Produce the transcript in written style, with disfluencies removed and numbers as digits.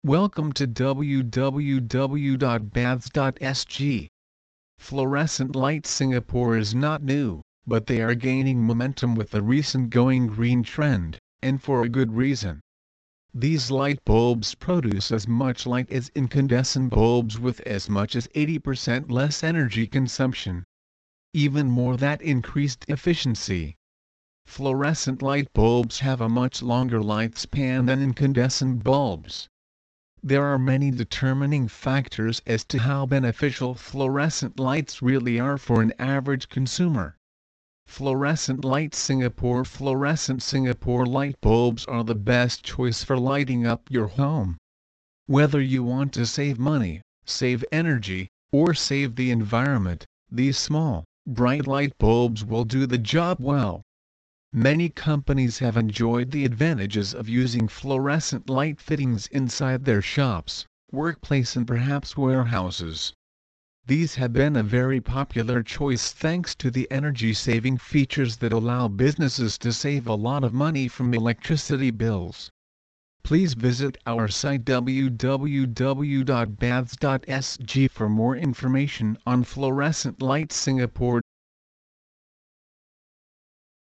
Welcome to www.baths.sg. Fluorescent light Singapore is not new, but they are gaining momentum with the recent going green trend, and for a good reason. These light bulbs produce as much light as incandescent bulbs with as much as 80% less energy consumption. Even more that increased efficiency. Fluorescent light bulbs have a much longer lifespan than incandescent bulbs. There are many determining factors as to how beneficial fluorescent lights really are for an average consumer. Fluorescent Singapore light bulbs are the best choice for lighting up your home. Whether you want to save money, save energy, or save the environment, these small, bright light bulbs will do the job well. Many companies have enjoyed the advantages of using fluorescent light fittings inside their shops, workplace and perhaps warehouses. These have been a very popular choice thanks to the energy-saving features that allow businesses to save a lot of money from electricity bills. Please visit our site www.baths.sg for more information on Fluorescent Light Singapore.